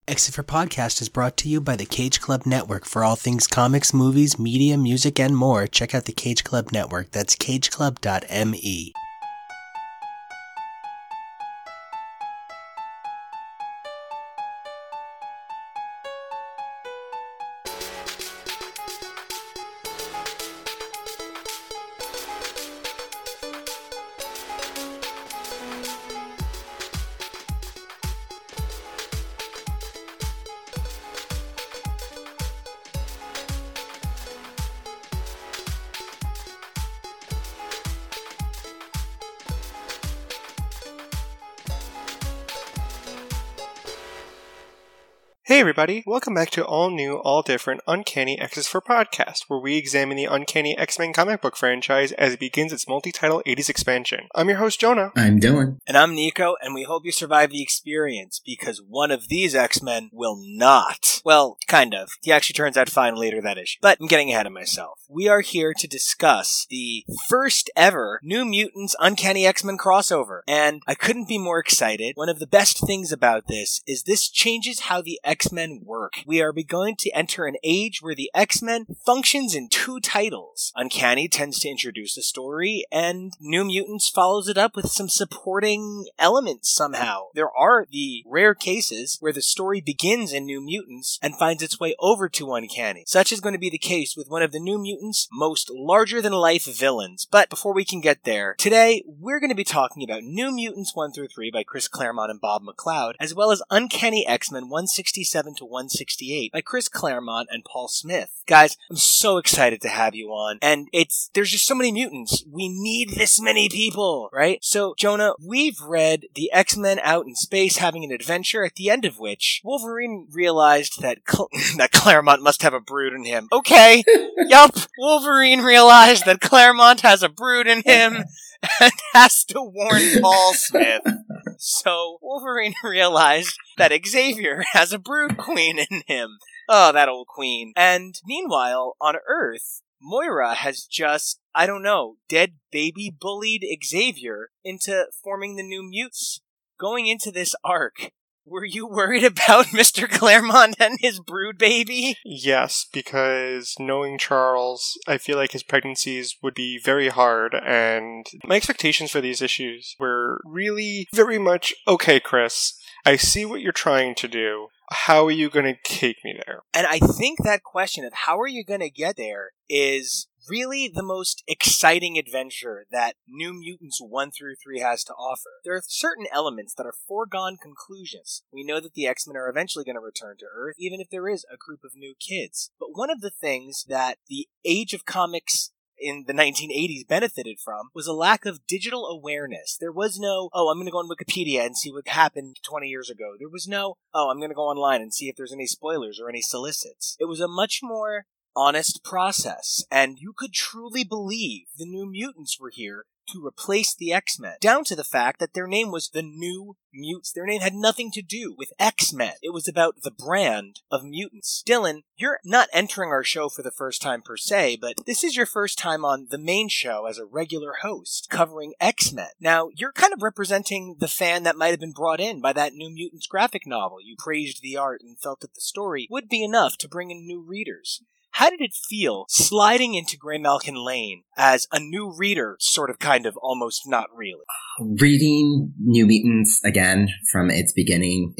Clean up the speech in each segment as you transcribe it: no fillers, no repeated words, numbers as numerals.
Exit for Podcast is brought to you by the Cage Club Network. For all things comics, movies, media, music, and more, check out the Cage Club Network. That's cageclub.me. Hey everybody, welcome back to all new, all different Uncanny X's for Podcast, where we examine the Uncanny X-Men comic book franchise as it begins its multi-title 80s expansion. I'm your host, Jonah. I'm Dylan. And I'm Nico, and we hope you survive the experience, because one of these X-Men will not. Well, kind of. He actually turns out fine later that issue. But I'm getting ahead of myself. We are here to discuss the first ever New Mutants Uncanny X-Men crossover, and I couldn't be more excited. One of the best things about this is this changes how the X-Men work. We are going to enter an age where the X-Men functions in two titles. Uncanny tends to introduce a story, and New Mutants follows it up with some supporting elements somehow. There are the rare cases where the story begins in New Mutants and finds its way over to Uncanny. Such is going to be the case with one of the New Mutants' most larger-than-life villains. But before we can get there, today we're going to be talking about New Mutants 1 through 3 by Chris Claremont and Bob McLeod, as well as Uncanny X-Men 167 to 168 by Chris Claremont and Paul Smith. Guys, I'm so excited to have you on, and there's just so many mutants. We need this many people, right? So, Jonah, we've read the X-Men out in space having an adventure, at the end of which Wolverine realized that that Claremont must have a brood in him. Okay, yup, Wolverine realized that Claremont has a brood in him and has to warn Paul Smith. So, Wolverine realized that Xavier has a brood queen in him. Oh, that old queen. And meanwhile, on Earth, Moira has just, dead baby bullied Xavier into forming the New Mutants. Going into this arc, were you worried about Mr. Claremont and his brood baby? Yes, because knowing Charles, I feel like his pregnancies would be very hard, and my expectations for these issues were really very much, okay, Chris, I see what you're trying to do. How are you going to take me there? And I think that question of how are you going to get there is really the most exciting adventure that New Mutants 1 through 3 has to offer. There are certain elements that are foregone conclusions. We know that the X-Men are eventually going to return to Earth, even if there is a group of new kids. But one of the things that the age of comics in the 1980s benefited from was a lack of digital awareness. There was no, I'm going to go on Wikipedia and see what happened 20 years ago. There was no, I'm going to go online and see if there's any spoilers or any solicits. It was a much more honest process, and you could truly believe the New Mutants were here to replace the X-Men, down to the fact that their name was the New Mutants. Their name had nothing to do with X-Men. It was about the brand of mutants. Dylan, you're not entering our show for the first time per se, but this is your first time on the main show as a regular host covering X-Men. Now, you're kind of representing the fan that might have been brought in by that New Mutants graphic novel. You praised the art and felt that the story would be enough to bring in new readers. How did it feel sliding into Graymalkin Lane as a new reader, sort of, kind of, almost not really? Reading New Mutants again from its beginning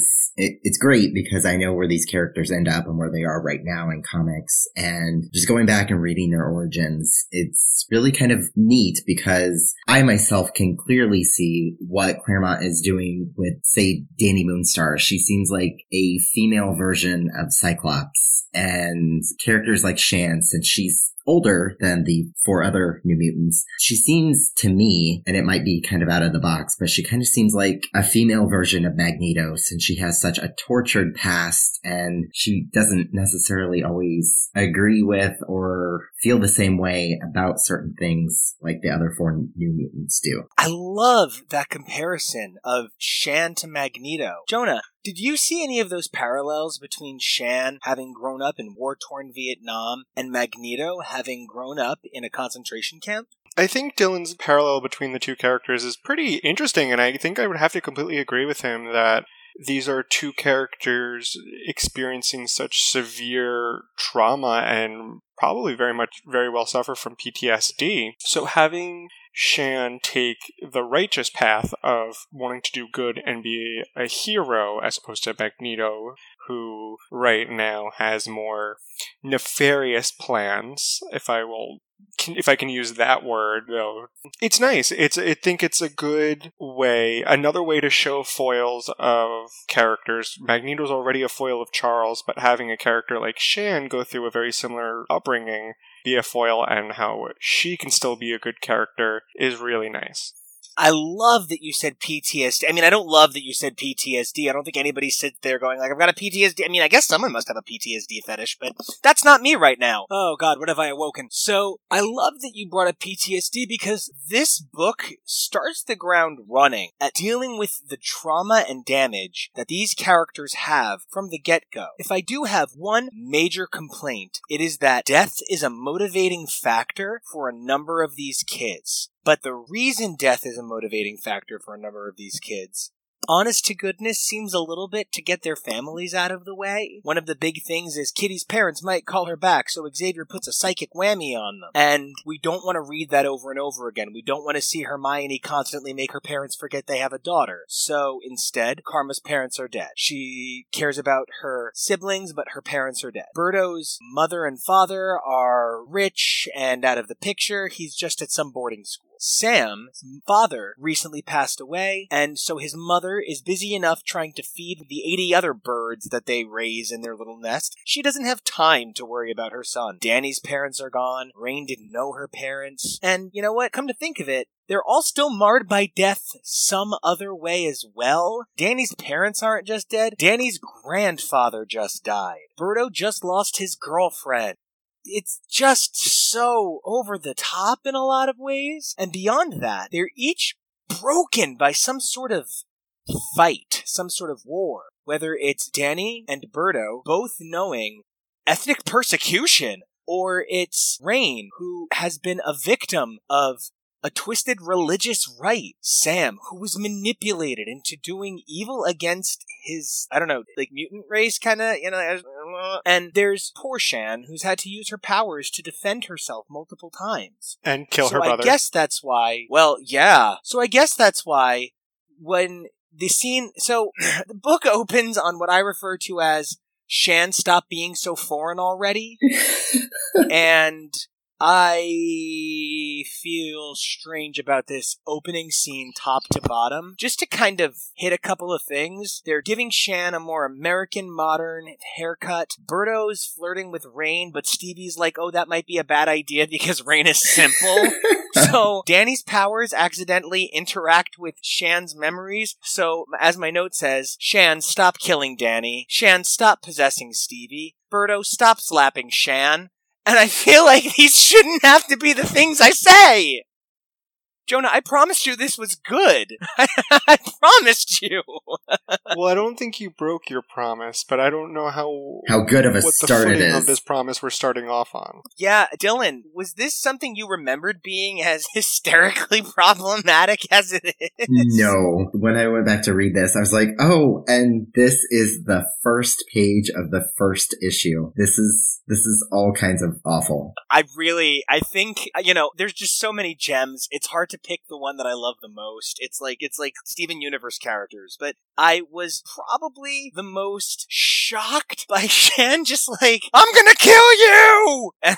it's great because I know where these characters end up and where they are right now in comics, and just going back and reading their origins, it's really kind of neat because I myself can clearly see what Claremont is doing with, say, Dani Moonstar. She seems like a female version of Cyclops, and characters like Shan, since she's older than the four other New Mutants, she seems to me, and it might be kind of out of the box, but she kind of seems like a female version of Magneto, since she has such a tortured past and she doesn't necessarily always agree with or feel the same way about certain things like the other four New Mutants do. I love that comparison of Shan to Magneto. Jonah, did you see any of those parallels between Shan having grown up in war-torn Vietnam and Magneto having grown up in a concentration camp? I think Dylan's parallel between the two characters is pretty interesting, and I think I would have to completely agree with him that these are two characters experiencing such severe trauma and probably very well suffer from PTSD. So having Shan take the righteous path of wanting to do good and be a hero as opposed to Magneto, who right now has more nefarious plans, if I can use that word, though. It's nice. I think it's a good way, another way to show foils of characters. Magneto's already a foil of Charles, but having a character like Shan go through a very similar upbringing, be a foil, and how she can still be a good character is really nice. I love that you said PTSD. I mean, I don't love that you said PTSD. I don't think anybody sits there going like, I've got a PTSD. I mean, I guess someone must have a PTSD fetish, but that's not me right now. Oh God, what have I awoken? So I love that you brought up PTSD because this book starts the ground running at dealing with the trauma and damage that these characters have from the get-go. If I do have one major complaint, it is that death is a motivating factor for a number of these kids. But the reason death is a motivating factor for a number of these kids, honest to goodness, seems a little bit to get their families out of the way. One of the big things is Kitty's parents might call her back, so Xavier puts a psychic whammy on them. And we don't want to read that over and over again. We don't want to see Hermione constantly make her parents forget they have a daughter. So instead, Karma's parents are dead. She cares about her siblings, but her parents are dead. Birdo's mother and father are rich and out of the picture. He's just at some boarding school. Sam's father recently passed away, and so his mother is busy enough trying to feed the 80 other birds that they raise in their little nest. She doesn't have time to worry about her son. Danny's parents are gone. Rain didn't know her parents. And you know what? Come to think of it, they're all still marred by death some other way as well. Danny's parents aren't just dead. Danny's grandfather just died. Birdo just lost his girlfriend. It's just so over the top in a lot of ways. And beyond that, they're each broken by some sort of fight, some sort of war. Whether it's Danny and Birdo both knowing ethnic persecution, or it's Rain, who has been a victim of a twisted religious rite. Sam, who was manipulated into doing evil against his, mutant race, kind of, and there's poor Shan, who's had to use her powers to defend herself multiple times. And kill her brother. I guess that's why, when the scene, so the book opens on what I refer to as Shan, stop being so foreign already. And I feel strange about this opening scene top to bottom. Just to kind of hit a couple of things. They're giving Shan a more American modern haircut. Birdo's flirting with Rain, but Stevie's like, oh, that might be a bad idea because Rain is simple. So Danny's powers accidentally interact with Shan's memories. So, as my note says, Shan, stop killing Danny. Shan, stop possessing Stevie. Birdo, stop slapping Shan. And I feel like these shouldn't have to be the things I say! Jonah, I promised you this was good. I promised you. Well, I don't think you broke your promise, but I don't know how good of a start it is. What the footing of this promise we're starting off on. Yeah, Dylan, was this something you remembered being as hysterically problematic as it is? No. When I went back to read this, I was like, oh, and this is the first page of the first issue. This is all kinds of awful. I think, there's just so many gems. It's hard to pick the one that I love the most. It's like Steven Universe characters, but I was probably the most shocked by Shan just like, I'm gonna kill you! And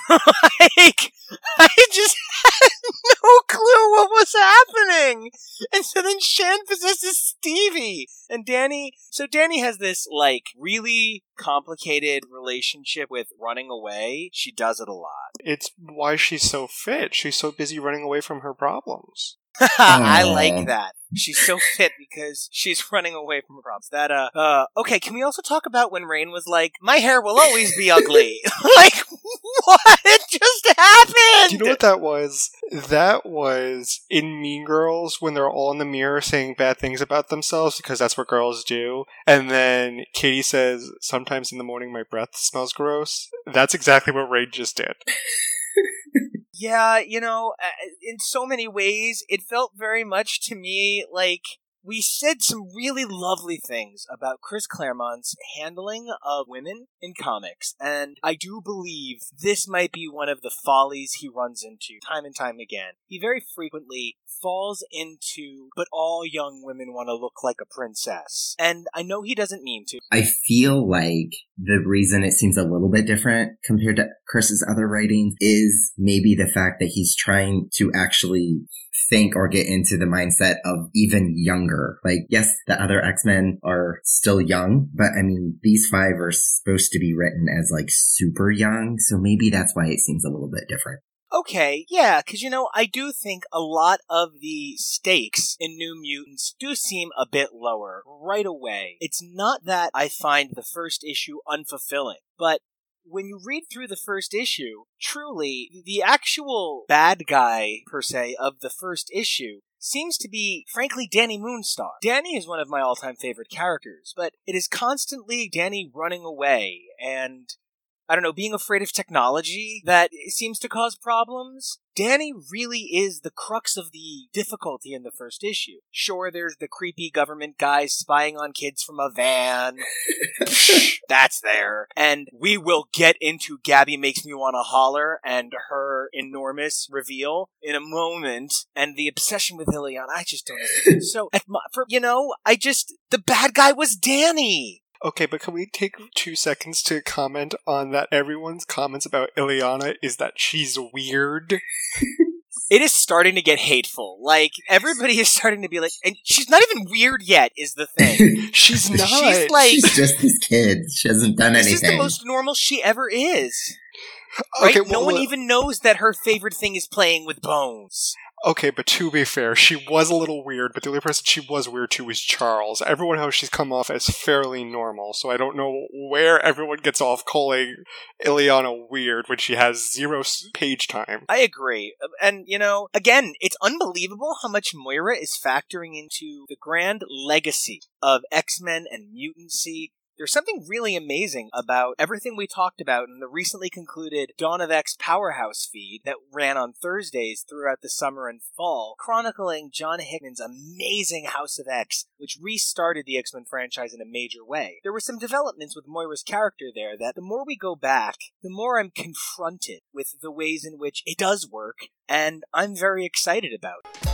I just had no clue what was happening! And so then Shan possesses Stevie! And Danny has this, really complicated relationship with running away. She does it a lot. It's why she's so fit. She's so busy running away from her problems. I like that. She's so fit because she's running away from her problems. Okay, can we also talk about when Rain was like, my hair will always be ugly? What just happened? Do you know what that was? That was in Mean Girls when they're all in the mirror saying bad things about themselves because that's what girls do. And then Katie says, sometimes in the morning my breath smells gross. That's exactly what Rain just did. Yeah, in so many ways, it felt very much to me like We said some really lovely things about Chris Claremont's handling of women in comics, and I do believe this might be one of the follies he runs into time and time again. He very frequently falls into, but all young women want to look like a princess. And I know he doesn't mean to. I feel like the reason it seems a little bit different compared to Chris's other writings is maybe the fact that he's trying to actually think or get into the mindset of even younger. Like, yes, the other X-Men are still young, but I mean, these 5 are supposed to be written as like super young, so maybe that's why it seems a little bit different. Okay, yeah, because, I do think a lot of the stakes in New Mutants do seem a bit lower right away. It's not that I find the first issue unfulfilling, but when you read through the first issue, truly, the actual bad guy, per se, of the first issue seems to be, frankly, Danny Moonstar. Danny is one of my all-time favorite characters, but it is constantly Danny running away and, I don't know, being afraid of technology that seems to cause problems. Danny really is the crux of the difficulty in the first issue. Sure, there's the creepy government guys spying on kids from a van. That's there. And we will get into Gabby Makes Me Wanna Holler and her enormous reveal in a moment. And the obsession with Ileana, I just don't know. So, the bad guy was Danny. Okay, but can we take 2 seconds to comment on that everyone's comments about Ileana is that she's weird? It is starting to get hateful. Like, everybody is starting to be like, and she's not even weird yet, is the thing. She's not. She's like... She's just this kid. She hasn't done anything. This is the most normal she ever is. Right? Okay, no one even knows that her favorite thing is playing with bones. Okay, but to be fair, she was a little weird, but the only person she was weird to was Charles. Everyone else she's come off as fairly normal, so I don't know where everyone gets off calling Ileana weird when she has 0 page time. I agree. And, again, it's unbelievable how much Moira is factoring into the grand legacy of X-Men and mutancy. There's something really amazing about everything we talked about in the recently concluded Dawn of X Powerhouse feed that ran on Thursdays throughout the summer and fall, chronicling John Hickman's amazing House of X, which restarted the X-Men franchise in a major way. There were some developments with Moira's character there that the more we go back, the more I'm confronted with the ways in which it does work, and I'm very excited about it.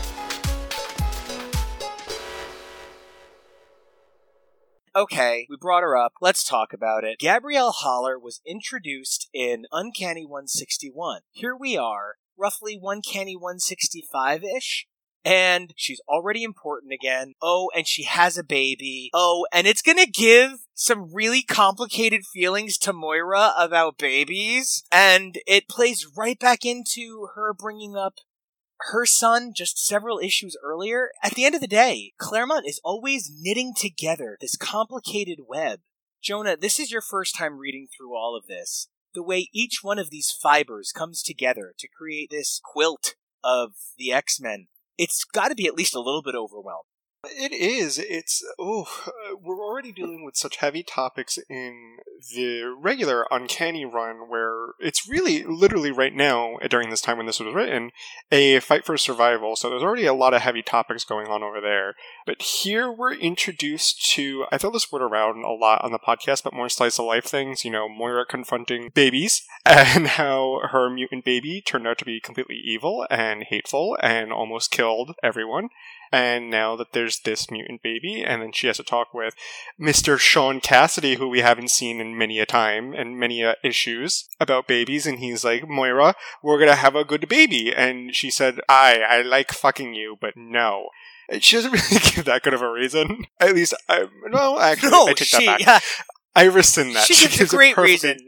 Okay, we brought her up. Let's talk about it. Gabrielle Haller was introduced in Uncanny 161. Here we are, roughly Uncanny 165-ish, and she's already important again. Oh, and she has a baby. Oh, and it's gonna give some really complicated feelings to Moira about babies, and it plays right back into her bringing up her son just several issues earlier. At the end of the day, Claremont is always knitting together this complicated web. Jonah, this is your first time reading through all of this. The way each one of these fibers comes together to create this quilt of the X-Men, it's got to be at least a little bit overwhelming. It is. We're already dealing with such heavy topics in the regular Uncanny run where it's really, literally right now, during this time when this was written, a fight for survival. So there's already a lot of heavy topics going on over there. But here we're introduced to, I throw this word around a lot on the podcast, but more slice of life things, Moira confronting babies and how her mutant baby turned out to be completely evil and hateful and almost killed everyone. And now that there's this mutant baby, and then she has to talk with Mr. Sean Cassidy, who we haven't seen in many a time and many issues about babies, and he's like, Moira, we're gonna have a good baby. And she said, I like fucking you, but no. She doesn't really give that good of a reason. At least, I take that back. Yeah. I rescind that. She gives a great reason.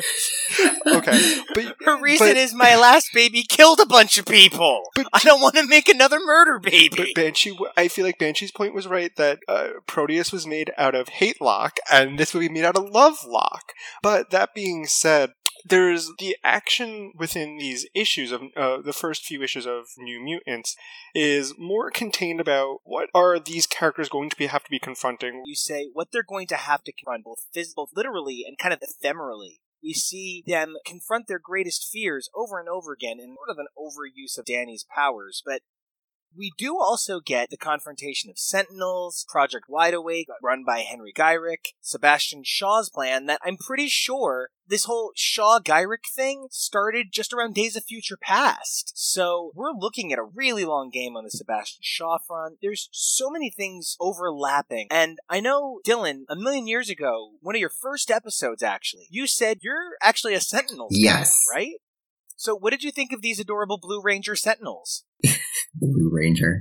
Okay. But her reason is my last baby killed a bunch of people. But I don't want to make another murder baby. But Banshee, I feel like Banshee's point was right that Proteus was made out of hate lock, and this would be made out of love lock. But that being said, there's the action within these issues of the first few issues of New Mutants is more contained about what are these characters going to have to be confronting. You say what they're going to have to confront, both literally and kind of ephemerally. We see them confront their greatest fears over and over again in sort of an overuse of Danny's powers, but We do also get the confrontation of Sentinels, Project Wide Awake, run by Henry Gyrick, Sebastian Shaw's plan that I'm pretty sure this whole Shaw-Gyrick thing started just around Days of Future Past. So we're looking at a really long game on the Sebastian Shaw front. There's so many things overlapping. And I know, Dylan, a million years ago, one of your first episodes actually, you said you're actually a Sentinels Yes. guy, right? So what did you think of these adorable Blue Ranger Sentinels? Blue Ranger.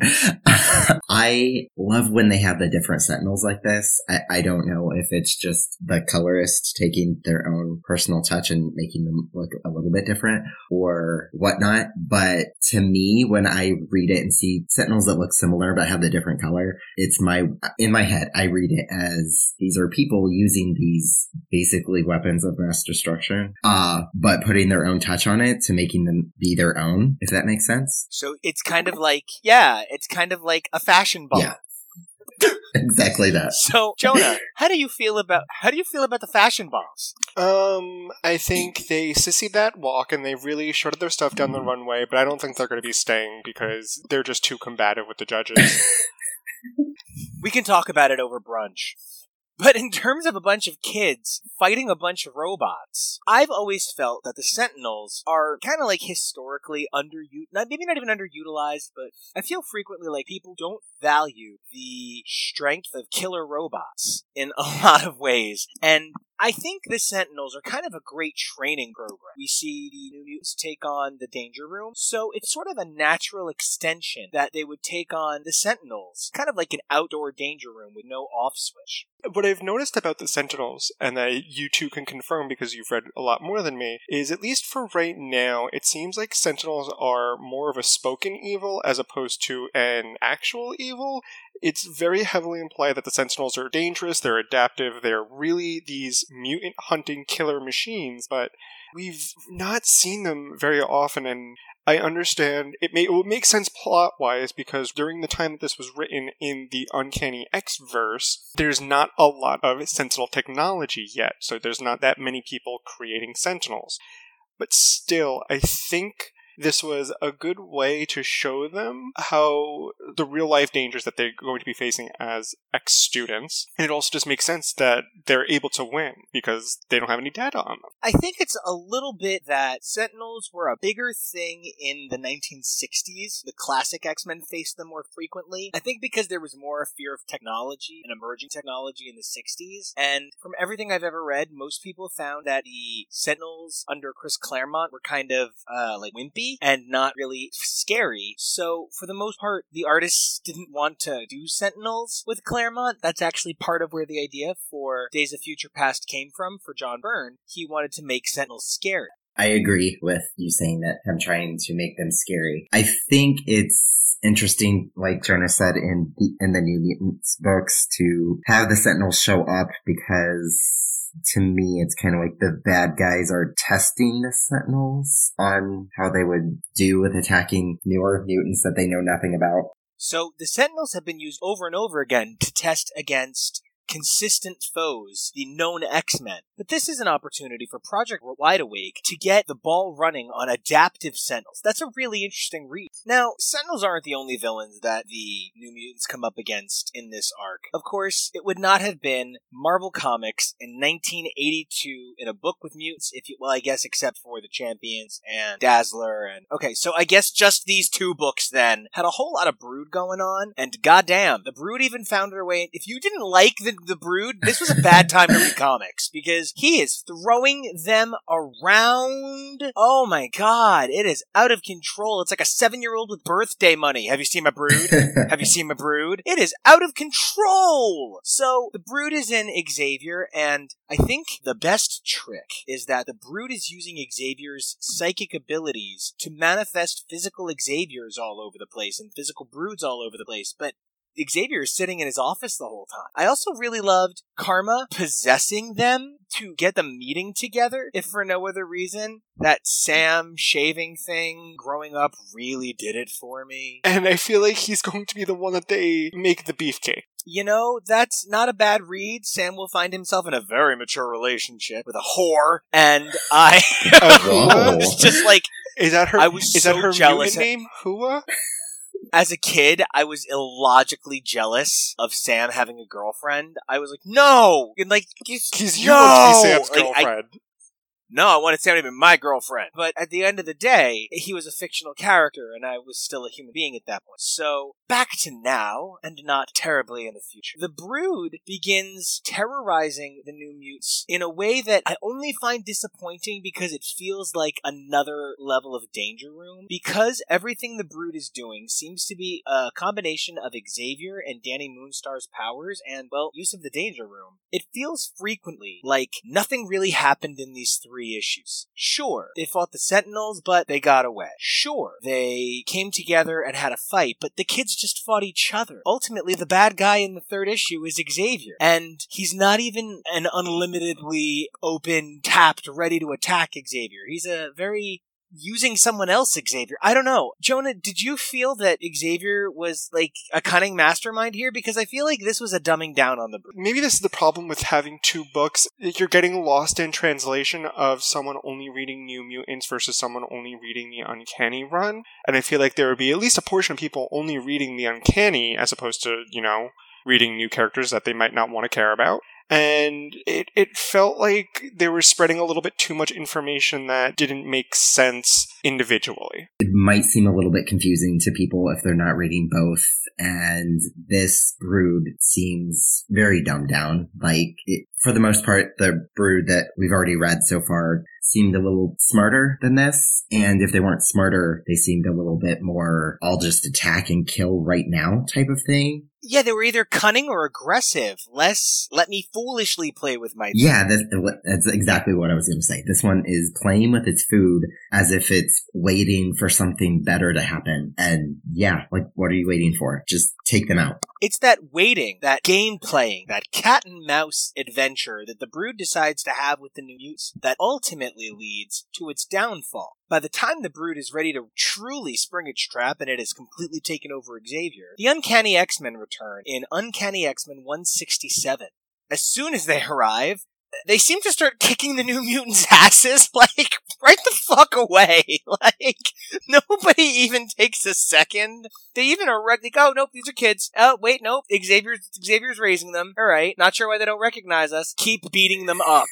I love when they have the different Sentinels like this. I don't know if it's just the colorists taking their own personal touch and making them look a little bit different or whatnot. But to me, when I read it and see Sentinels that look similar but have the different color, in my head, I read it as these are people using these basically weapons of mass destruction, but putting their own touch on it to making them be their own, if that makes sense. So it's kind of like a fashion ball. Yeah. Exactly that. So, Jonah, how do you feel about the fashion balls? I think they sissied that walk and they really shorted their stuff down the runway, but I don't think they're going to be staying because they're just too combative with the judges. We can talk about it over brunch. But in terms of a bunch of kids fighting a bunch of robots, I've always felt that the Sentinels are kind of like historically maybe not even underutilized, but I feel frequently like people don't value the strength of killer robots in a lot of ways. And I think the Sentinels are kind of a great training program. We see the New Mutants take on the Danger Room, so it's sort of a natural extension that they would take on the Sentinels, kind of like an outdoor Danger Room with no off switch. What I've noticed about the Sentinels, and that you two can confirm because you've read a lot more than me, is at least for right now, it seems like Sentinels are more of a spoken evil as opposed to an actual evil. It's very heavily implied that the Sentinels are dangerous, they're adaptive, they're really these mutant hunting killer machines, but we've not seen them very often, and I understand it would make sense plot-wise because during the time that this was written in the Uncanny X-verse, there's not a lot of Sentinel technology yet, so there's not that many people creating Sentinels. But still, I think this was a good way to show them how the real-life dangers that they're going to be facing as ex-students. And it also just makes sense that they're able to win because they don't have any data on them. I think it's a little bit that Sentinels were a bigger thing in the 1960s. The classic X-Men faced them more frequently. I think because there was more fear of technology and emerging technology in the 60s. And from everything I've ever read, most people found that the Sentinels under Chris Claremont were kind of like wimpy and not really scary. So, for the most part, the artists didn't want to do Sentinels with Claremont. That's actually part of where the idea for Days of Future Past came from for John Byrne. He wanted to make Sentinels scary. I agree with you saying that I'm trying to make them scary. I think it's interesting, like Jonah said in the New Mutants books, to have the Sentinels show up because to me, it's kind of like the bad guys are testing the Sentinels on how they would do with attacking newer mutants that they know nothing about. So the Sentinels have been used over and over again to test against consistent foes, the known X-Men. But this is an opportunity for Project Wide Awake to get the ball running on adaptive Sentinels. That's a really interesting read. Now, Sentinels aren't the only villains that the New Mutants come up against in this arc. Of course, it would not have been Marvel Comics in 1982 in a book with mutants, I guess except for the Champions and Dazzler and... Okay, so I guess just these two books then had a whole lot of Brood going on, and goddamn, the Brood even found their way... If you didn't like the Brood, this was a bad time to read comics, because he is throwing them around. Oh my god, it is out of control. It's like a 7-year-old with birthday money. Have you seen my Brood? Have you seen my Brood? It is out of control! So, the Brood is in Xavier, and I think the best trick is that the Brood is using Xavier's psychic abilities to manifest physical Xaviers all over the place, and physical Broods all over the place, but Xavier is sitting in his office the whole time. I also really loved Karma possessing them to get them meeting together, if for no other reason. That Sam shaving thing growing up really did it for me. And I feel like he's going to be the one that they make the beefcake. You know, that's not a bad read. Sam will find himself in a very mature relationship with a whore, and I was just like... Is that her? I was is so that her jealous mutant name? Hua? As a kid, I was illogically jealous of Sam having a girlfriend. I was like, no! And like, Because you want to be Sam's girlfriend. No, I wanted Sam to be my girlfriend. But at the end of the day, he was a fictional character, and I was still a human being at that point. So, back to now, and not terribly in the future. The Brood begins terrorizing the New Mutants in a way that I only find disappointing because it feels like another level of Danger Room. Because everything the Brood is doing seems to be a combination of Xavier and Danny Moonstar's powers and, well, use of the Danger Room. It feels frequently like nothing really happened in these 3 issues. Sure, they fought the Sentinels, but they got away. Sure, they came together and had a fight, but the kids just fought each other. Ultimately, the bad guy in the 3rd issue is Xavier, and he's not even an unlimitedly open, tapped, ready to attack Xavier. He's a very using someone else Xavier. I don't know. Jonah, did you feel that Xavier was like a cunning mastermind here? Because I feel like this was a dumbing down on the Brood. Maybe this is the problem with having 2 books. You're getting lost in translation of someone only reading New Mutants versus someone only reading the Uncanny run. And I feel like there would be at least a portion of people only reading the Uncanny as opposed to, reading new characters that they might not want to care about. And it felt like they were spreading a little bit too much information that didn't make sense individually. It might seem a little bit confusing to people if they're not reading both, and this Brood seems very dumbed down. For the most part, the Brood that we've already read so far seemed a little smarter than this, and if they weren't smarter, they seemed a little bit more, I'll just attack and kill right now type of thing. Yeah, they were either cunning or aggressive. Less, let me foolishly play with my food. Yeah, that's exactly what I was going to say. This one is playing with its food as if it's waiting for something better to happen. And yeah, what are you waiting for? Just take them out. It's that waiting, that game playing, that cat and mouse adventure that the Brood decides to have with the New Mutants that ultimately leads to its downfall. By the time the Brood is ready to truly spring its trap and it has completely taken over Xavier, the Uncanny X-Men return in Uncanny X-Men 167. As soon as they arrive, they seem to start kicking the New Mutants' asses, right the fuck away. Nobody even takes a second. They even oh, nope, these are kids. Oh, wait, nope, Xavier's raising them. Alright, not sure why they don't recognize us. Keep beating them up.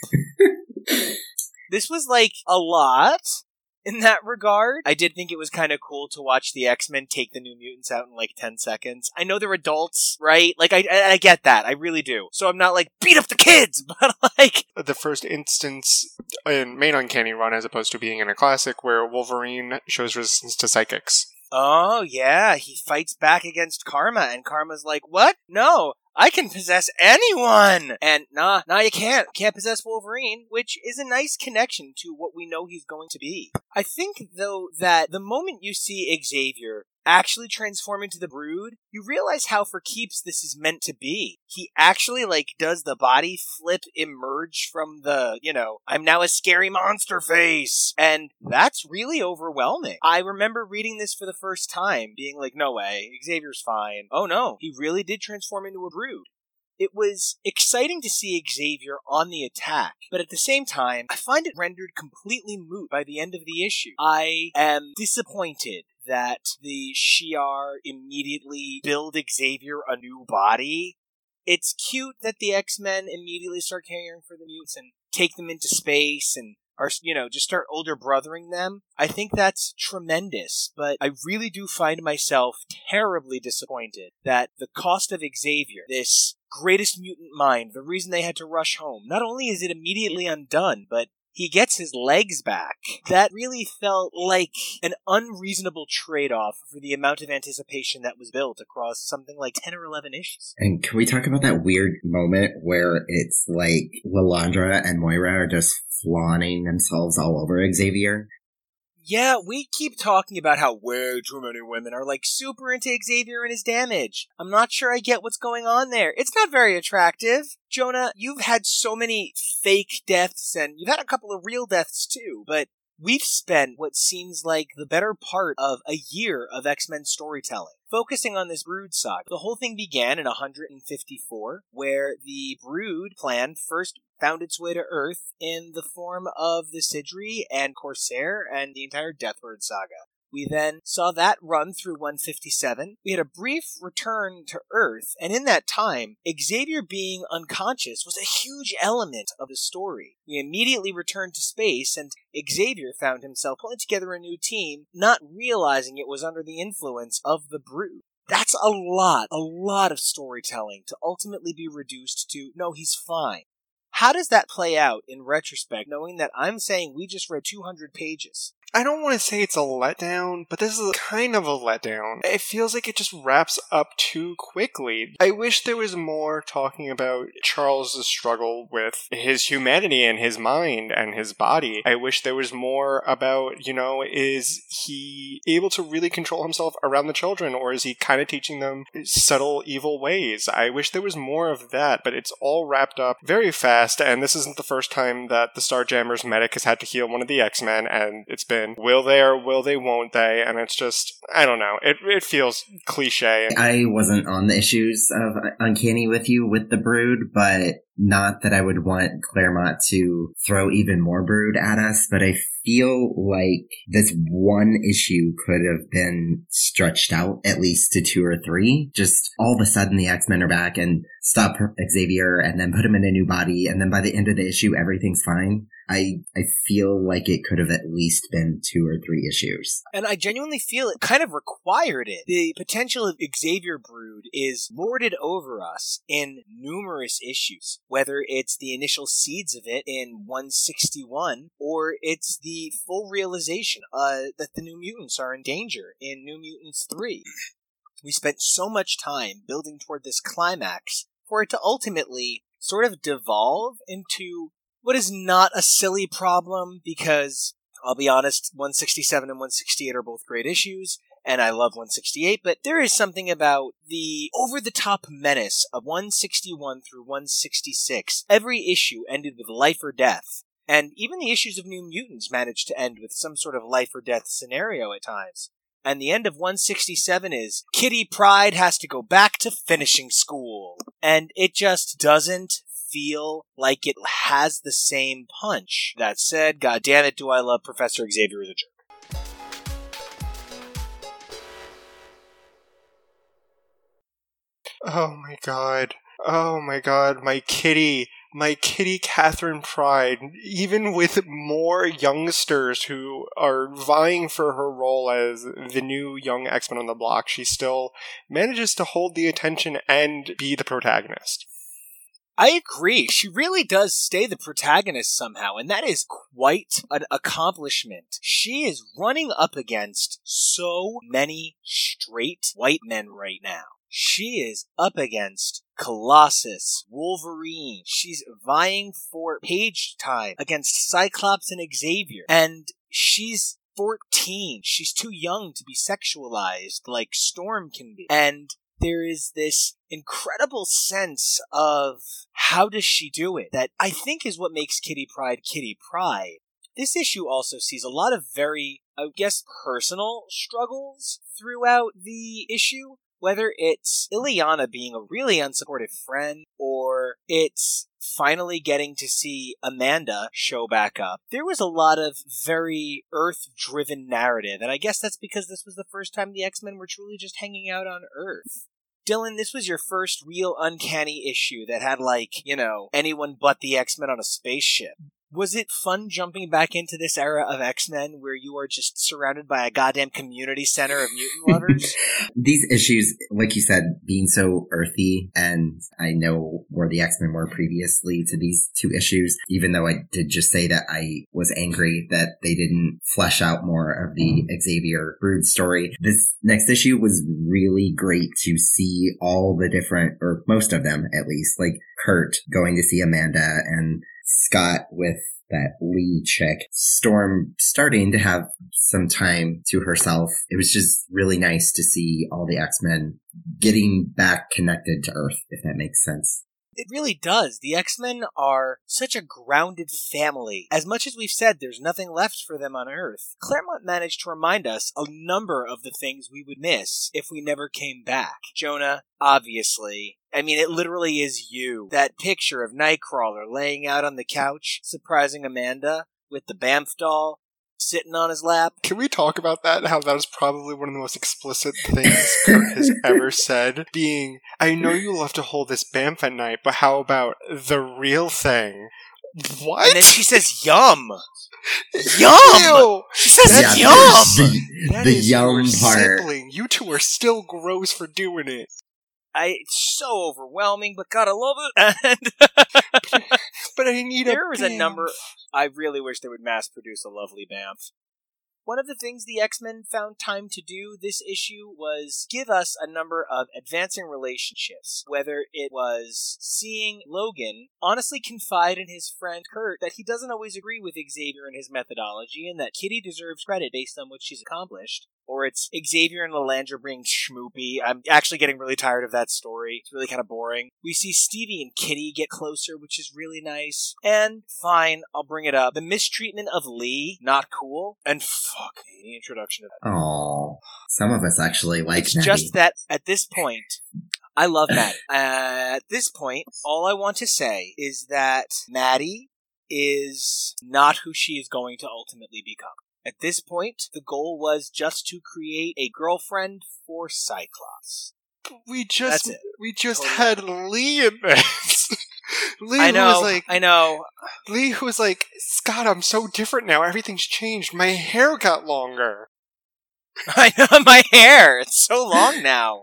This was, a lot. In that regard, I did think it was kind of cool to watch the X-Men take the New Mutants out in 10 seconds. I know they're adults, right? I get that. I really do. So I'm not beat up the kids, but The first instance in main Uncanny run as opposed to being in a classic where Wolverine shows resistance to psychics. Oh, yeah. He fights back against Karma, and Karma's like, what? No. I can possess anyone! And nah, you can't. You can't possess Wolverine, which is a nice connection to what we know he's going to be. I think, though, that the moment you see Xavier actually transform into the Brood, you realize how for keeps this is meant to be. He actually, does the body flip emerge from the, I'm now a scary monster face. And that's really overwhelming. I remember reading this for the first time, being no way, Xavier's fine. Oh no, he really did transform into a Brood. It was exciting to see Xavier on the attack, but at the same time, I find it rendered completely moot by the end of the issue. I am disappointed that the Shi'ar immediately build Xavier a new body. It's cute that the X-Men immediately start caring for the mutants and take them into space and are, just start older brothering them. I think that's tremendous, but I really do find myself terribly disappointed that the cost of Xavier, this greatest mutant mind, the reason they had to rush home, not only is it immediately undone, but he gets his legs back. That really felt like an unreasonable trade-off for the amount of anticipation that was built across something like 10 or 11 issues. And can we talk about that weird moment where it's Lilandra and Moira are just flaunting themselves all over Xavier? Yeah, we keep talking about how way too many women are super into Xavier and his damage. I'm not sure I get what's going on there. It's not very attractive. Jonah, you've had so many fake deaths and you've had a couple of real deaths too, but we've spent what seems like the better part of a year of X-Men storytelling focusing on this Brood saga. The whole thing began in 154, where the Brood plan first found its way to Earth in the form of the Sidri and Corsair and the entire Deathbird saga. We then saw that run through 157. We had a brief return to Earth, and in that time, Xavier being unconscious was a huge element of the story. We immediately returned to space, and Xavier found himself pulling together a new team, not realizing it was under the influence of the Brood. That's a lot of storytelling to ultimately be reduced to, no, he's fine. How does that play out in retrospect, knowing that I'm saying we just read 200 pages? I don't want to say it's a letdown, but this is kind of a letdown. It feels like it just wraps up too quickly. I wish there was more talking about Charles' struggle with his humanity and his mind and his body. I wish there was more about, is he able to really control himself around the children, or is he kind of teaching them subtle evil ways? I wish there was more of that, but it's all wrapped up very fast, and this isn't the first time that the Starjammers medic has had to heal one of the X-Men, and it's been will they or will they, won't they? And it's just, I don't know. It feels cliche. I wasn't on the issues of Uncanny with you with the Brood, but not that I would want Claremont to throw even more Brood at us, but I feel like this one issue could have been stretched out at least to 2 or 3. Just all of a sudden the X-Men are back and stop Xavier and then put him in a new body, and then by the end of the issue everything's fine. I feel like it could have at least been 2 or 3 issues. And I genuinely feel it kind of required it. The potential of Xavier Brood is lorded over us in numerous issues, whether it's the initial seeds of it in 161, or it's the full realization that the New Mutants are in danger in New Mutants 3. We spent so much time building toward this climax for it to ultimately sort of devolve into what is not a silly problem, because, I'll be honest, 167 and 168 are both great issues, and I love 168, but there is something about the over-the-top menace of 161 through 166. Every issue ended with life or death, and even the issues of New Mutants managed to end with some sort of life or death scenario at times. And the end of 167 is, Kitty Pryde has to go back to finishing school. And it just doesn't feel like it has the same punch. That said, goddammit, do I love Professor Xavier as a jerk. Oh my god, my kitty Catherine Pryde, even with more youngsters who are vying for her role as the new young X-Men on the block, she still manages to hold the attention and be the protagonist. I agree. She really does stay the protagonist somehow, and that is quite an accomplishment. She is running up against so many straight white men right now. She is up against Colossus, Wolverine. She's vying for page time against Cyclops and Xavier. And she's 14. She's too young to be sexualized like Storm can be. And there is this incredible sense of how does she do it that I think is what makes Kitty Pryde Kitty Pryde. This issue also sees a lot of very, I guess, personal struggles throughout the issue. Whether it's Illyana being a really unsupportive friend, or it's finally getting to see Amanda show back up. There was a lot of very Earth-driven narrative, and I guess that's because this was the first time the X-Men were truly just hanging out on Earth. Dylan, this was your first real Uncanny issue that had, anyone but the X-Men on a spaceship. Was it fun jumping back into this era of X-Men where you are just surrounded by a goddamn community center of mutant lovers? These issues, like you said, being so earthy, and I know where the X-Men were previously to these 2 issues, even though I did just say that I was angry that they didn't flesh out more of the Xavier Brood story. This next issue was really great to see all the different, or most of them at least, like Kurt going to see Amanda, and Scott with that Lee chick, Storm starting to have some time to herself. It was just really nice to see all the X-Men getting back connected to Earth, if that makes sense. It really does. The X-Men are such a grounded family. As much as we've said there's nothing left for them on Earth, Claremont managed to remind us a number of the things we would miss if we never came back. Jonah, obviously. I mean, it literally is you. That picture of Nightcrawler laying out on the couch, surprising Amanda with the Banff doll. sitting on his lap. Can we talk about that? How that was probably one of the most explicit things Kurt has ever said. Being, I know you love to hold this Bamf at night, but how about the real thing? What? And then she says, yum! Yum! Ew! She says, Yeah, yum! That the is yum your part. sibling. You two are still gross for doing it. It's so overwhelming, but God, I love it. And But I need there was a Bamf. number. I really wish they would mass produce a lovely Bamf. One of the things the X-Men found time to do this issue was give us a number of advancing relationships, whether it was seeing Logan honestly confide in his friend Kurt that he doesn't always agree with Xavier and his methodology and that Kitty deserves credit based on what she's accomplished. Or it's Xavier and Lalandra being schmoopy. I'm actually getting really tired of that story. It's really kind of boring. We see Stevie and Kitty get closer, which is really nice. And, fine, I'll bring it up. The mistreatment of Lee, not cool. And fuck, the introduction of that. Oh, some of us actually like It's Maddie. just that, at this point, I love Maddie. At this point, all I want to say is that Maddie is not who she is going to ultimately become. At this point, the goal was just to create a girlfriend for Cyclops. We That's just it. Totally. Totally. Had Lee in this. Lee I know, was like, I know. Lee who was like, Scott, I'm so different now. Everything's changed. My hair got longer. I know my hair. It's so long now.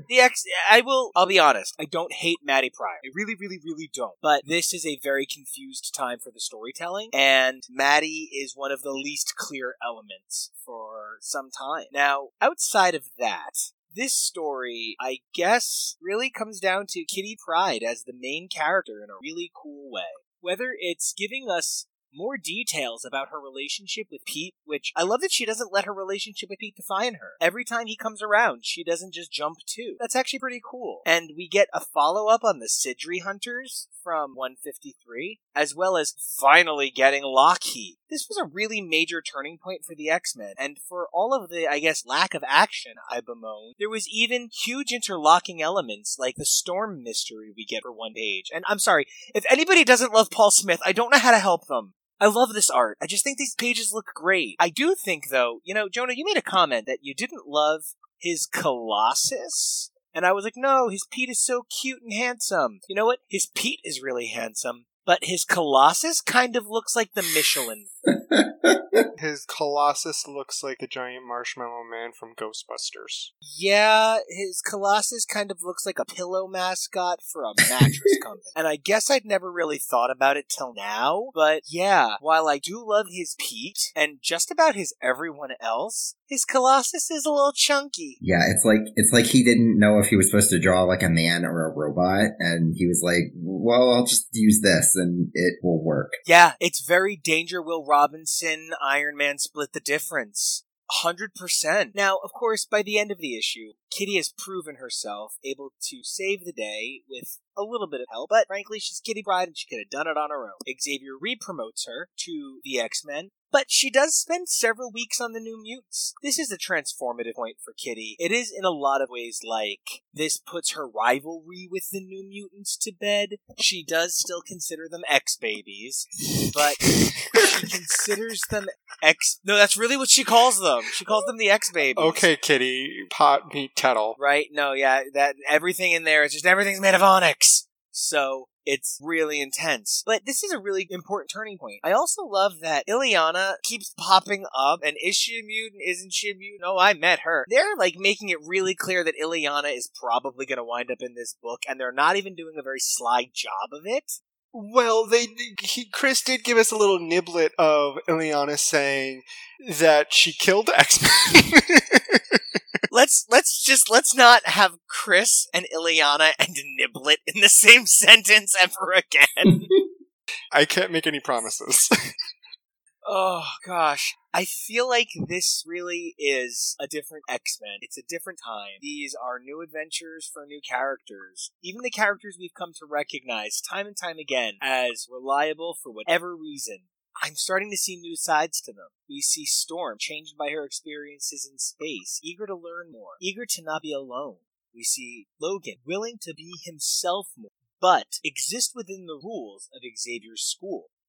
I'll be honest. I don't hate Maddie Pryor. I really, really, really don't. But this is a very confused time for the storytelling, and Maddie is one of the least clear elements for some time. Now, outside of that, this story, I guess, really comes down to Kitty Pryde as the main character in a really cool way. Whether it's giving us more details about her relationship with Pete, which I love that she doesn't let her relationship with Pete define her. Every time he comes around, she doesn't just jump to. That's actually pretty cool. And we get a follow-up on the Sidri Hunters from 153, as well as finally getting Lockheed. This was a really major turning point for the X-Men, and for all of the, I guess, lack of action I bemoan, there was even huge interlocking elements like the Storm mystery we get for one page. And I'm sorry, if anybody doesn't love Paul Smith, I don't know how to help them. I love this art. I just think these pages look great. I do think, though, Jonah, you made a comment that you didn't love his Colossus. And I was like, no, his Pete is so cute and handsome. You know what? His Pete is really handsome. But his Colossus kind of looks like the Michelin. His Colossus looks like the giant marshmallow man from Ghostbusters. Yeah, his Colossus kind of looks like a pillow mascot for a mattress company. And I guess I'd never really thought about it till now, but yeah, while I do love his Pete, and just about his everyone else, his Colossus is a little chunky. Yeah, it's like he didn't know if he was supposed to draw like a man or a robot, and he was like, well, I'll just use this and it will work. Yeah, it's very Danger Will Robinson, Iron Man split the difference. 100%. Now, of course, by the end of the issue, Kitty has proven herself able to save the day with a little bit of help, but frankly, she's Kitty Pryde and she could have done it on her own. Xavier re-promotes her to the X-Men, but she does spend several weeks on the New Mutants. This is a transformative point for Kitty. It is in a lot of ways like this puts her rivalry with the New Mutants to bed. She does still consider them X-babies, but she considers them No, that's really what she calls them. She calls them the X-babies. Okay, Kitty, pot, meat, kettle. Right? No, yeah, that everything in there, it's just everything's made of onyx. So it's really intense. But this is a really important turning point. I also love that Illyana keeps popping up, and is she a mutant? Isn't she a mutant? Oh, I met her. They're making it really clear that Illyana is probably going to wind up in this book, and they're not even doing a very sly job of it. Well, Chris did give us a little niblet of Illyana saying that she killed X-Men. Let's not have Chris and Illyana and Niblet in the same sentence ever again. I can't make any promises. Oh, gosh. I feel like this really is a different X-Men. It's a different time. These are new adventures for new characters. Even the characters we've come to recognize time and time again as reliable for whatever reason. I'm starting to see new sides to them. We see Storm, changed by her experiences in space, eager to learn more, eager to not be alone. We see Logan, willing to be himself more, but exist within the rules of Xavier's school.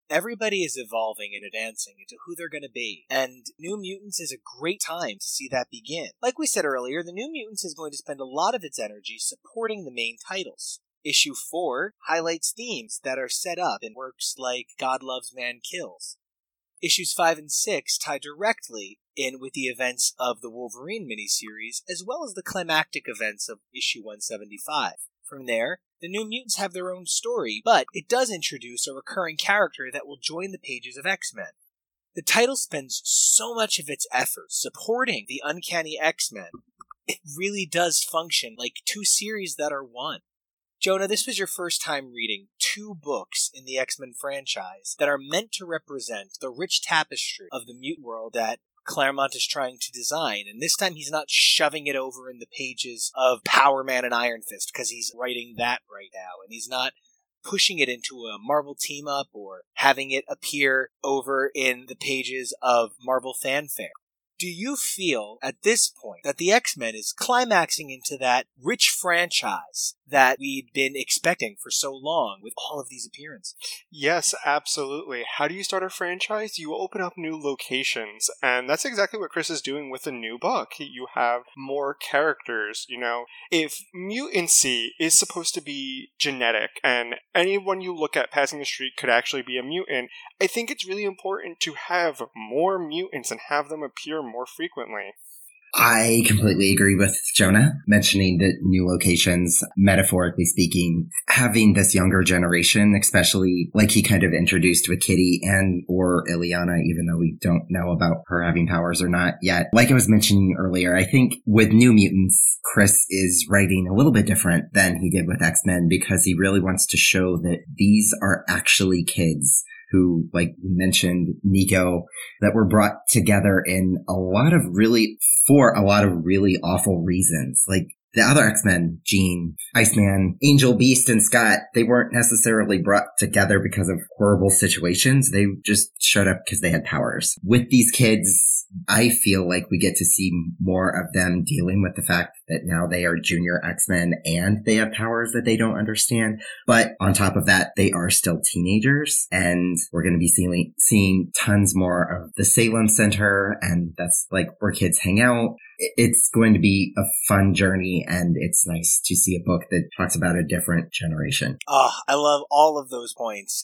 Everybody is evolving and advancing into who they're going to be, and New Mutants is a great time to see that begin. Like we said earlier, the New Mutants is going to spend a lot of its energy supporting the main titles. Issue 4 highlights themes that are set up in works like God Loves, Man Kills. Issues 5 and 6 tie directly in with the events of the Wolverine miniseries, as well as the climactic events of issue 175. From there, the New Mutants have their own story, but it does introduce a recurring character that will join the pages of X-Men. The title spends so much of its effort supporting the Uncanny X-Men. It really does function like two series that are one. Jonah, this was your first time reading 2 books in the X-Men franchise that are meant to represent the rich tapestry of the mutant world that Claremont is trying to design, and this time he's not shoving it over in the pages of Power Man and Iron Fist, because he's writing that right now, and he's not pushing it into a Marvel team-up or having it appear over in the pages of Marvel Fanfare. Do you feel at this point that the X-Men is climaxing into that rich franchise that we'd been expecting for so long with all of these appearances? Yes, absolutely. How do you start a franchise? You open up new locations, and that's exactly what Chris is doing with the new book. You have more characters, If mutancy is supposed to be genetic, and anyone you look at passing the street could actually be a mutant, I think it's really important to have more mutants and have them appear more frequently. I completely agree with Jonah mentioning the new locations, metaphorically speaking, having this younger generation, especially like he kind of introduced with Kitty and or Illyana, even though we don't know about her having powers or not yet. Like I was mentioning earlier, I think with New Mutants, Chris is writing a little bit different than he did with X-Men because he really wants to show that these are actually kids who, like you mentioned, Nico, that were brought together for a lot of really awful reasons. Like the other X-Men, Jean, Iceman, Angel, Beast, and Scott, they weren't necessarily brought together because of horrible situations. They just showed up because they had powers. With these kids, I feel like we get to see more of them dealing with the fact that now they are junior X-Men and they have powers that they don't understand. But on top of that, they are still teenagers, and we're going to be seeing tons more of the Salem Center, and that's like where kids hang out. It's going to be a fun journey, and it's nice to see a book that talks about a different generation. I love all of those points.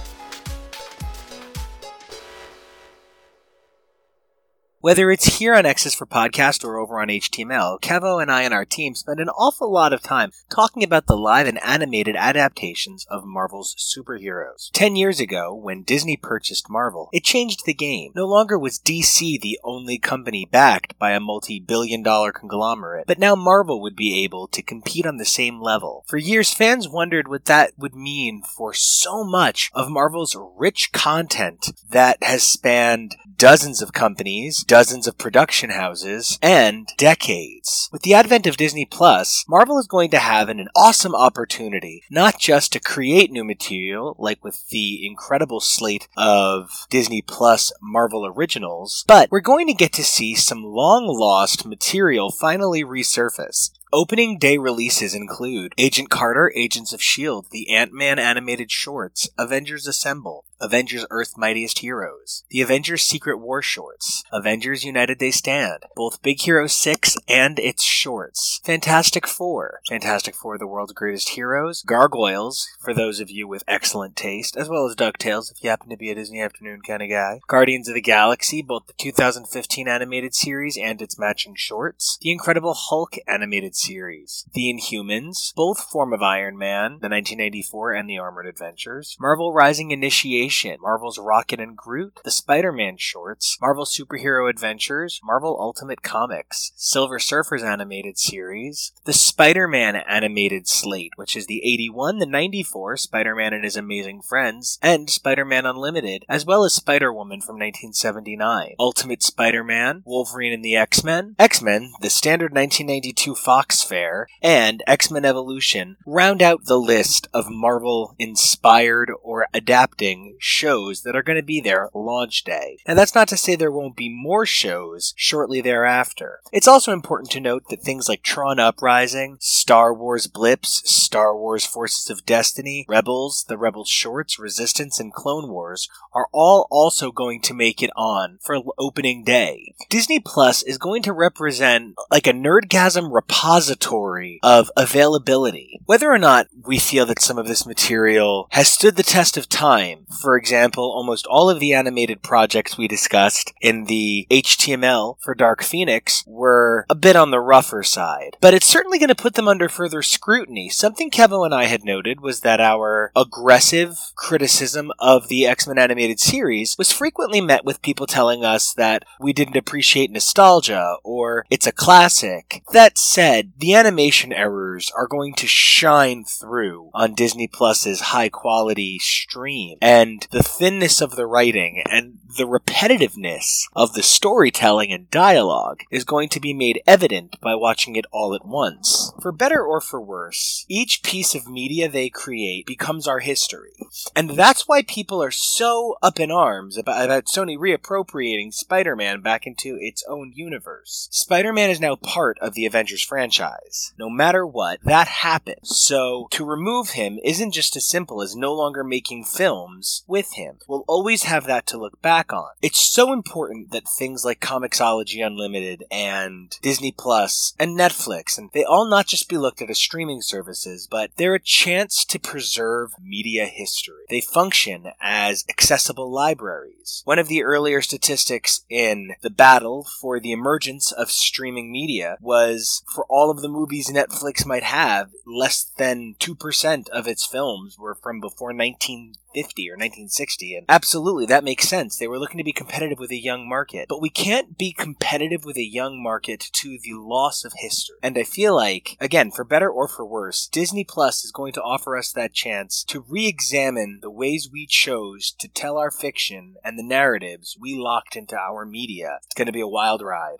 Whether it's here on X's for Podcast or over on HTML, Kevo and I and our team spend an awful lot of time talking about the live and animated adaptations of Marvel's superheroes. 10 years ago, when Disney purchased Marvel, it changed the game. No longer was DC the only company backed by a multi-billion-dollar conglomerate, but now Marvel would be able to compete on the same level. For years, fans wondered what that would mean for so much of Marvel's rich content that has spanned dozens of companies, dozens of production houses, and decades. With the advent of Disney Plus, Marvel is going to have an awesome opportunity, not just to create new material, like with the incredible slate of Disney Plus Marvel Originals, but we're going to get to see some long-lost material finally resurface. Opening day releases include Agent Carter, Agents of S.H.I.E.L.D., the Ant-Man animated shorts, Avengers Assemble, Avengers Earth's Mightiest Heroes, the Avengers Secret War shorts, Avengers United They Stand, both Big Hero 6 and its shorts, Fantastic Four, The World's Greatest Heroes, Gargoyles, for those of you with excellent taste, as well as DuckTales if you happen to be a Disney Afternoon kind of guy, Guardians of the Galaxy, both the 2015 animated series and its matching shorts, the Incredible Hulk animated series, The Inhumans, both form of Iron Man, the 1994 and the Armored Adventures, Marvel Rising Initiation, Marvel's Rocket and Groot, the Spider-Man shorts, Marvel Superhero Adventures, Marvel Ultimate Comics, Silver Surfer's animated series, the Spider-Man animated slate, which is the 81, the 94, Spider-Man and His Amazing Friends, and Spider-Man Unlimited, as well as Spider-Woman from 1979, Ultimate Spider-Man, Wolverine and the X-Men, X-Men, the standard 1992 Fox Fair, and X-Men Evolution round out the list of Marvel-inspired or adapting shows that are going to be there launch day. And that's not to say there won't be more shows shortly thereafter. It's also important to note that things like Tron Uprising, Star Wars Blips, Star Wars Forces of Destiny, Rebels, the Rebels shorts, Resistance, and Clone Wars are all also going to make it on for opening day. Disney Plus is going to represent like a nerdgasm repository of availability. Whether or not we feel that some of this material has stood the test of time, for example, almost all of the animated projects we discussed in the HTML for Dark Phoenix were a bit on the rougher side. But it's certainly going to put them under further scrutiny. Something Kevo and I had noted was that our aggressive criticism of the X-Men animated series was frequently met with people telling us that we didn't appreciate nostalgia or it's a classic. That said, the animation errors are going to shine through on Disney Plus's high quality stream, and the thinness of the writing and the repetitiveness of the storytelling and dialogue is going to be made evident by watching it all at once. For better or for worse, each piece of media they create becomes our history. And that's why people are so up in arms about Sony reappropriating Spider-Man back into its own universe. Spider-Man is now part of the Avengers franchise. No matter what, that happens. So to remove him isn't just as simple as no longer making films with him. We'll always have that to look back on. It's so important that things like Comixology Unlimited and Disney Plus and Netflix, and they all not just be looked at as streaming services, but they're a chance to preserve media history. They function as accessible libraries. One of the earlier statistics in the battle for the emergence of streaming media was for all of the movies Netflix might have, less than 2% of its films were from before 1950 or 1960, and absolutely, that makes sense. They were looking to be competitive with a young market, but we can't be competitive with a young market to the loss of history. And I feel like, again, for better or for worse, Disney Plus is going to offer us that chance to re-examine the ways we chose to tell our fiction and the narratives we locked into our media. It's going to be a wild ride.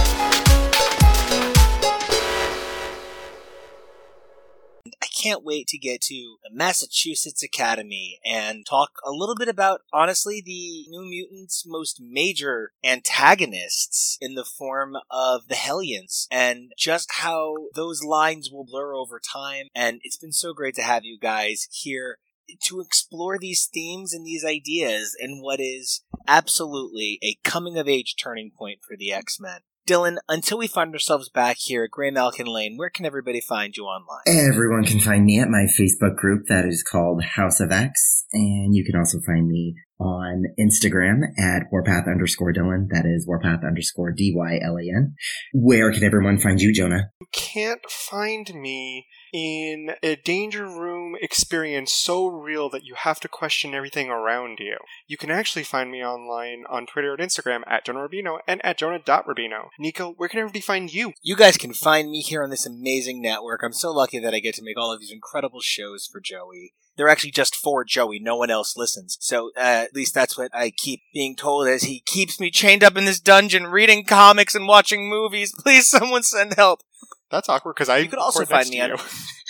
I can't wait to get to the Massachusetts Academy and talk a little bit about, honestly, the New Mutants' most major antagonists in the form of the Hellions and just how those lines will blur over time. And it's been so great to have you guys here to explore these themes and these ideas in what is absolutely a coming-of-age turning point for the X-Men. Dylan, until we find ourselves back here at Grey Malkin Lane, where can everybody find you online? Everyone can find me at my Facebook group that is called House of X, and you can also find me on Instagram at Warpath_Dylan. That is Warpath_DYLAN. Where can everyone find you, Jonah? You can't find me in a danger room experience so real that you have to question everything around you. You can actually find me online on Twitter and Instagram at Jonah Rubino and at Jonah.Rubino. Nico, where can everybody find you? You guys can find me here on this amazing network. I'm so lucky that I get to make all of these incredible shows for Joey. They're actually just for Joey. No one else listens. So at least that's what I keep being told as he keeps me chained up in this dungeon reading comics and watching movies. Please, someone send help. That's awkward because You could also find me on... you.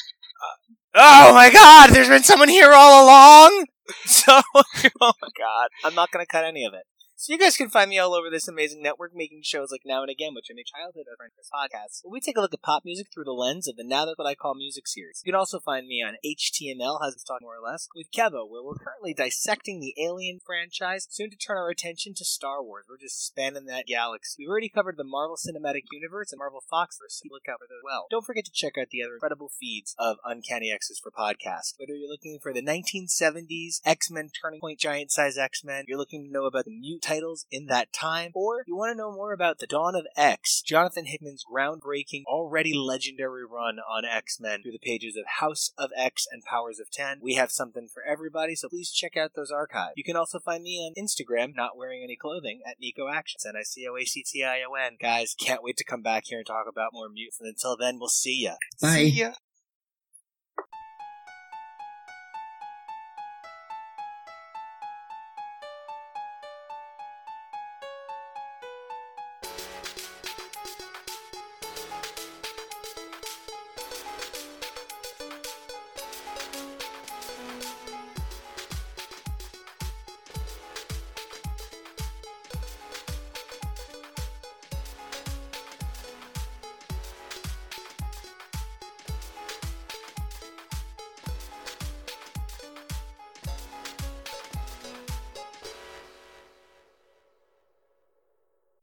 Oh my god, there's been someone here all along! So, oh my god. I'm not going to cut any of it. So you guys can find me all over this amazing network making shows like Now and Again, which are my childhood friends podcasts, where we take a look at pop music through the lens of the Now That's What I Call Music series. You can also find me on HTML, Has This Talk More or Less, with Kevo, where we're currently dissecting the Alien franchise, soon to turn our attention to Star Wars. We're just spanning that galaxy. We've already covered the Marvel Cinematic Universe and Marvel Foxverse, so look out for those as well. Don't forget to check out the other incredible feeds of Uncanny X's for podcasts. Whether you're looking for the 1970s X-Men Turning Point Giant-Size X-Men, you're looking to know about the Mute titles in that time, or you want to know more about the Dawn of X, Jonathan Hickman's groundbreaking, already legendary run on X-Men through the pages of House of X and Powers of 10. We have something for everybody, so please check out those archives. You can also find me on Instagram, not wearing any clothing, at Nico Actions, NICOACTION. Guys, can't wait to come back here and talk about more mutants, and until then, we'll see ya. Bye. See ya.